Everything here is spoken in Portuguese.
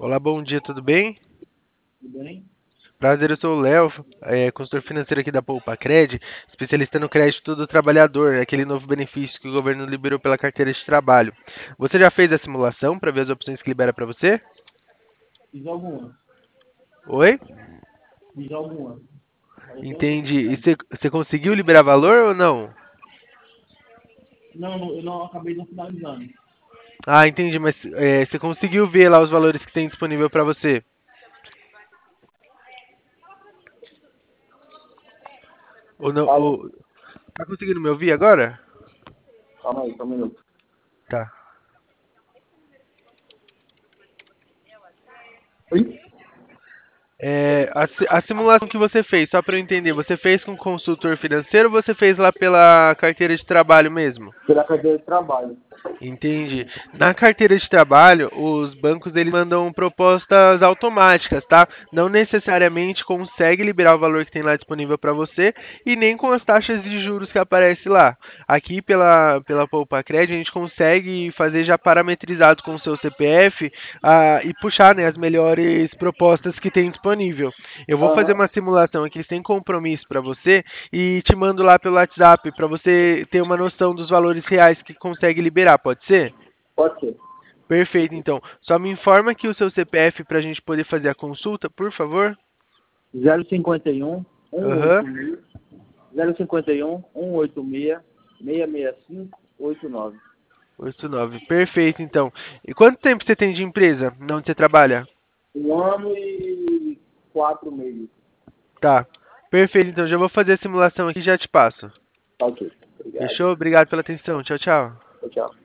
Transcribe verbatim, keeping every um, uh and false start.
Olá, bom dia, tudo bem? Tudo bem? Prazer, eu sou o Léo, é, consultor financeiro aqui da Poupa Cred, especialista no crédito do trabalhador, aquele novo benefício que o governo liberou pela carteira de trabalho. Você já fez a simulação para ver as opções que libera para você? Fiz algumas. Oi? Fiz algumas. Mas eu tenho Entendi. E dúvida. você você conseguiu liberar valor ou não? Não, não, eu não acabei não finalizando. Ah, entendi, mas é, você conseguiu ver lá os valores que tem disponível para você? Ou não? Alô? Ou... Tá conseguindo me ouvir agora? Calma aí, só um minuto. Tá. Oi? É, a, si- a simulação que você fez, só para eu entender, você fez com consultor financeiro ou você fez lá pela carteira de trabalho mesmo? Pela carteira de trabalho. Entendi. Na carteira de trabalho, os bancos eles mandam propostas automáticas, tá? Não necessariamente consegue liberar o valor que tem lá disponível para você e nem com as taxas de juros que aparece lá. Aqui pela pela Poupa Cred, a gente consegue fazer já parametrizado com o seu C P F, ah, e puxar, né, as melhores propostas que tem disponível. Eu vou fazer Aham. uma simulação aqui sem compromisso para você e te mando lá pelo WhatsApp para você ter uma noção dos valores reais que consegue liberar, pode ser? Pode ser. Perfeito, então. Só me informa aqui o seu C P F para a gente poder fazer a consulta, por favor. zero cinquenta e um, Aham. cento e oitenta e seis. zero cinquenta e um, cento e oitenta e seis, seiscentos e sessenta e cinco, oitenta e nove. oitenta e nove. Perfeito, então. E quanto tempo você tem de empresa? Onde você trabalha? Um ano e quatro meses. Tá. Perfeito, então. Já vou fazer a simulação aqui e já te passo. Tá ok. Obrigado. Fechou? Obrigado pela atenção. Tchau, tchau. Tchau, tchau.